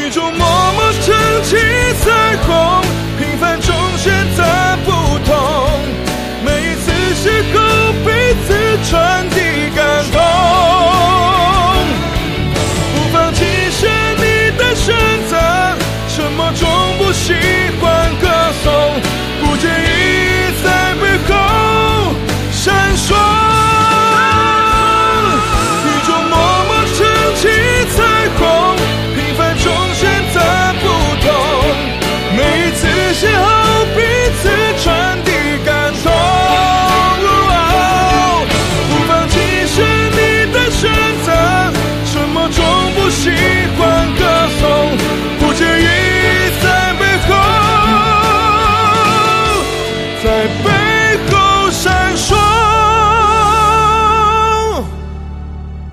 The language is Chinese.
宇宙默默撑起彩虹，平凡中选择不同，每一次邂逅彼此传递